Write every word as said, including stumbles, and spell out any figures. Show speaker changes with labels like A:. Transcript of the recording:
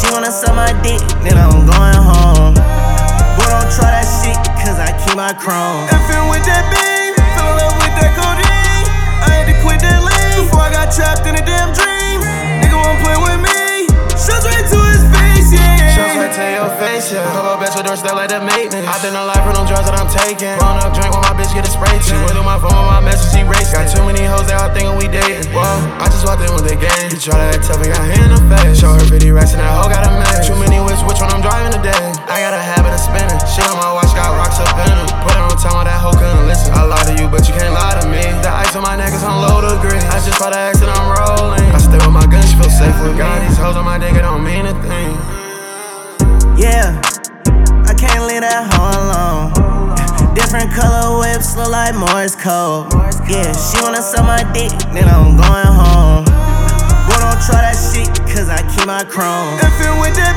A: wanna suck my dick, then I'm going home. Boy, don't try that shit, cause I keep my chrome. Effing with that beam, fell in love with that codeine. I had to quit that lane before I got trapped in a damn dream. Nigga won't play with me, shots right to his face, yeah.
B: Shots right to your face, yeah. Couple bitch with doors that like the maintenance. I did not lie for them drugs that I'm taking. Blowing up drink when my bitch get a spray tan. She went through my phone with my message, she racing. Got too many hoes, they all thinking we dating. Whoa, I just walked in with the game. You try to act tough and got hit in the face. Show her fifty racks and that hoe got a match. Too many whips, which one I'm driving today? I got a habit of spinning. Shit on my watch got rocks up in them. Put it on time while that hoe couldn't listen. I lie to you, but you can't lie to me. The ice on my neck is on low degree. I just bought the X and I'm rolling. I stay with my gun, she feel safe with me. Got these hoes on my dick, it don't mean a thing.
A: Yeah, I can't leave that hoe alone. Different color whips look like Morse code. Yeah, she wanna suck my dick, then I'm going home. Boy, don't try that shit, cause I keep my chrome. Effing with that